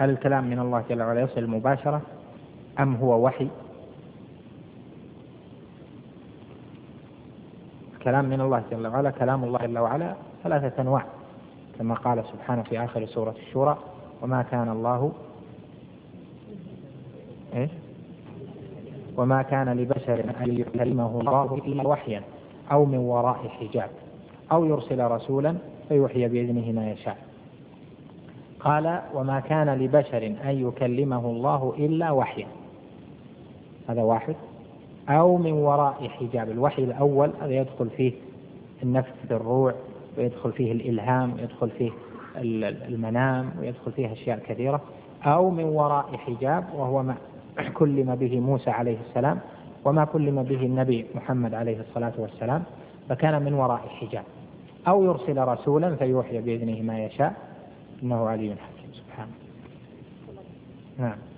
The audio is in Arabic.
هل الكلام من الله جل وعلا يصل مباشرة أم هو وحي؟ الكلام من الله جل وعلا، كلام الله جل وعلا 3 أنواع، كما قال سبحانه في آخر سورة الشورى: وما كان الله وما كان لبشر أن يكلمه الله إلا وحيا أو من وراء حجاب أو يرسل رسولا فيوحي بإذنه ما يشاء. قال: وما كان لبشر أن يكلمه الله إلا وحيا، هذا واحد، أو من وراء حجاب. الوحي الأول هذا يدخل فيه النفث في الروع، ويدخل فيه الإلهام، ويدخل فيه المنام، ويدخل فيه أشياء كثيرة. أو من وراء حجاب، وهو ما كلم به موسى عليه السلام وما كلم به النبي محمد عليه الصلاة والسلام، فكان من وراء حجاب. أو يرسل رسولا فيوحي بإذنه ما يشاء، إنه علي حكيم سبحانه. نعم.